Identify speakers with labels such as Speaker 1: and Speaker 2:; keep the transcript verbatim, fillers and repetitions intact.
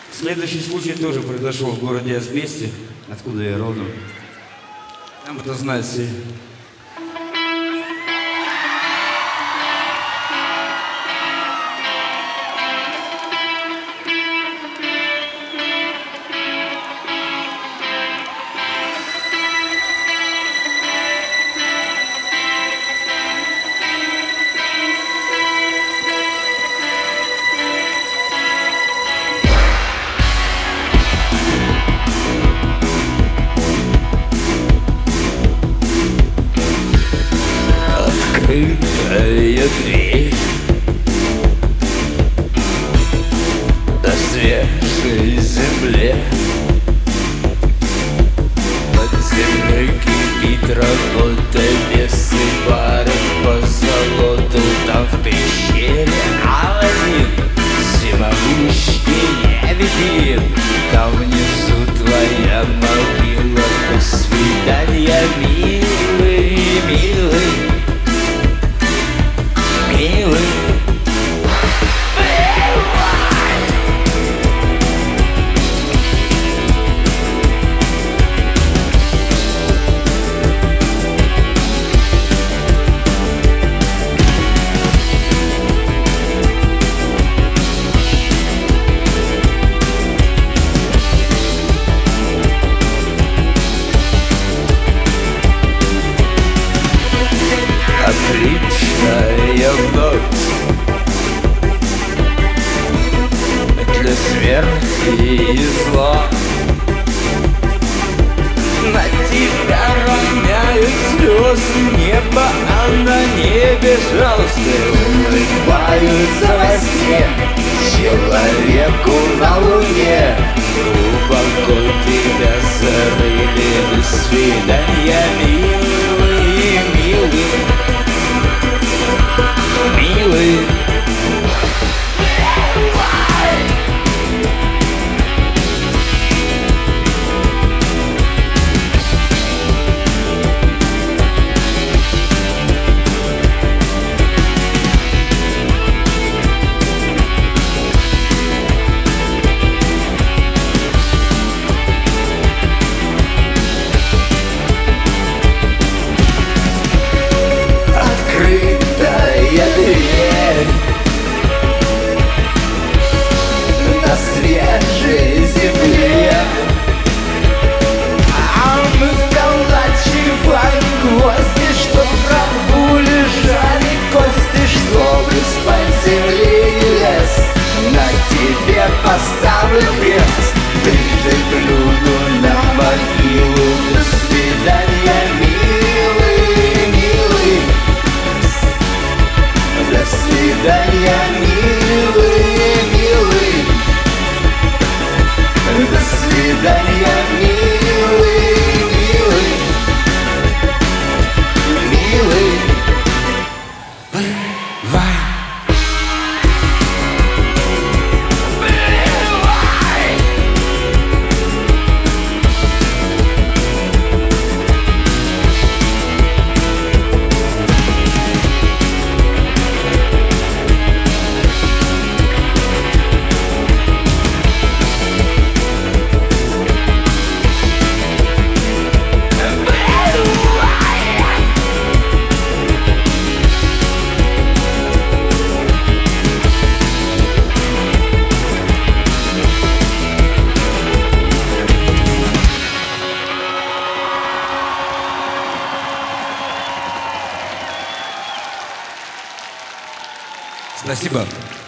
Speaker 1: Следующий случай тоже произошел в городе Асбесте, откуда я родом. Там это знают все.
Speaker 2: Открытая дверь на свежей земле, подземный кипит работа, весы варят по золоту. Там в пещере Аладдин, всемогущий невидим. Там внизу твоя могила. До свидания, милый, милый, милый. Отличная ночь для смерти и зла. На тебя роняют слезы неба, а на небе жалости улыбаются во сне человеку на луне. Глубоко тебя зарыли. До свидания, милый, милый, милый. Свежей земле, а мы вколачиваем гвозди, чтоб врагу лежали кости, чтобы спать земли и лес. На тебе поставлю крест, трижды плюну на могилу. До свидания, милый, милый, до свидания, милый, милый. До свидания, милый, милый, милый. Бывай.
Speaker 1: Спасибо.